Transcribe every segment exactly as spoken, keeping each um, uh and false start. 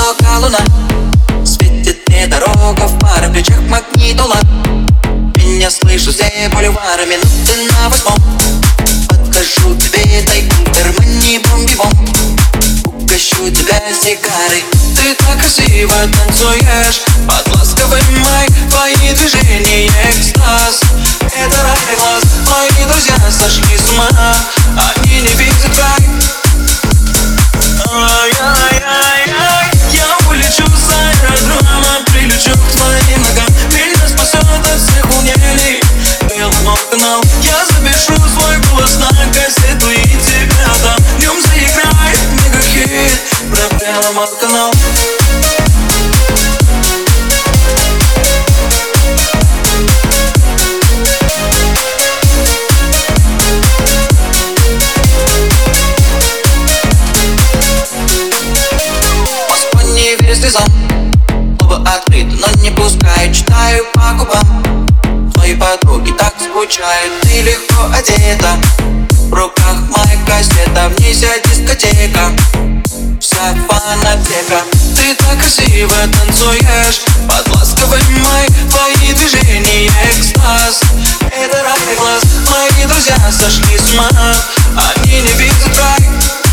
высокая луна. Светит мне дорога в пара, в плечах магнитола. Меня слышу здесь бульвара, минуты на восьмом. Подхожу к тебе тайком, в кармане бомби-бом. Угощу тебя сигарой. Ты так красиво танцуешь под ласковый май. Твои движения экстаз, это рай глаз. Мои друзья сошли с ума, они не видят край. Ай-яй-яй-яй, я улечу с аэродрома, прилечу к твоим ногам. Меня спасет от всех волнений Белый канал. Я запишу свой голос на кассету и тебя дам. Днем заиграет мегахит про Белый канал. Оба открыты, но не пускаю. Читаю по губам. Твои подруги так скучают. Ты легко одета, в руках моя кассета, в ней вся дискотека, вся фанатека. Ты так красиво танцуешь под ласковый май. Твои движения экстаз, это рай глаз. Мои друзья сошли с ума, они не видят край.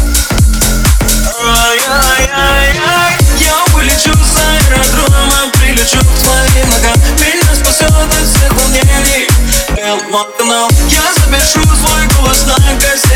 Ай-яй-яй-яй, я улечу с аэродрома, прилечу к твоим ногам. Меня спасет от всех волнений Белый канал. Я запишу свой голос на кассете